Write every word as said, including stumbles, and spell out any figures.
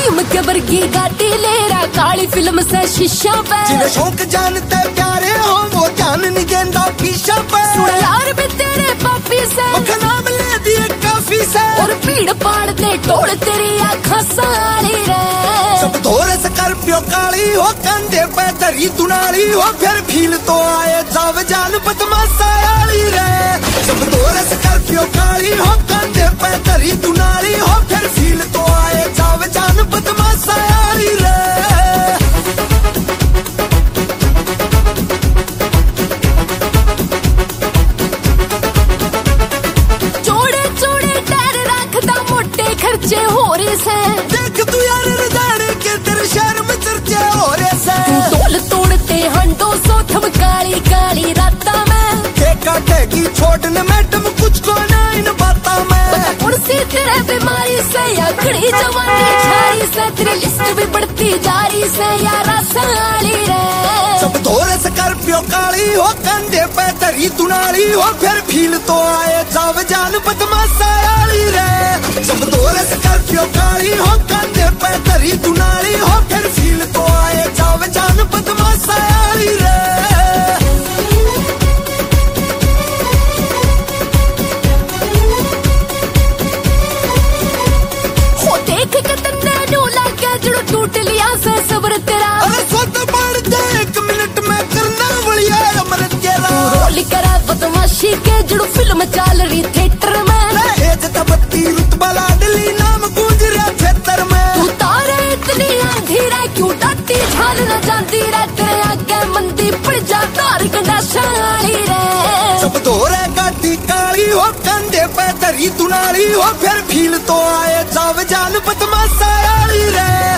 भीम के वर्गी गाड़ी ले रहा काली फिल्म से शीशा पे। जिन्हें शौक जानते प्यारे हो वो ध्यान नहीं देता पीछा पे। सुन यार भी तेरे पापी से नाम ले दिए काफी से। और भीड़ पाड़ दे टोड़ तेरी आँखा साली रे। सब धोरे स्कॉर्पियो काली हो कंधे पे तरी दुनाली हो फिर फील तो आए जाव जान बदमाशा आली रे। सब धोरे स्कॉर्पियो काली हो कंधे पे तरी दुनाली हो फिर फील तो आए जाव जान बदमाशा आली रे। चोड़े चोड़े टायर रखदा मोटे खर्चे हो रहे से। देख तू यार रजाड़े के तेरे शहर में चर्चे हो रहे से। तोल तोड़ते हंडो सो थम काली काली राता में। ठेका ठेकी छोड़ने मैडम कुछ को नहीं न बाता में। कुर्सी तेरे बीमारी से या खड़ी जवानी छारी से तेरी लिस्ट भी बढ़ती जा रही से यारा साली रे। सब धोरे स्कॉर्पियो काली हो कंधे पे तरी दुनाली हो फिर फील तो आए जाव जान बदमाशा आली रे। सब धोरे स्कॉर्पियो काली हो कंधे पे तरी दुनाली हो फिर फील तो आए जाव जान बदमाशा आली रे। हो देख के तन्ने न्यू लागे जुड़ टूट लिया से सब्र तेरा। अरे सोच पड़ दे एक मिनट में करना बढ़िया अमृत तेरा। रोल करा बदमाशी के जुड़ फिल्म चल रही थिएटर में। एज तबत्ती रुतबा लाडली नाम गूंज रहा क्षेत्र में। तू तारे इतनी आंधी रे क्यों डाटी झाल न जाती रे। तेरे आगे मंदी पड़ जा तार गंडा शाली रे। सब धोरे गाड़ी काली हो कंधे पे तरी दुनाली हो फिर फील तो आए जाव जान बदमाशा आली रे।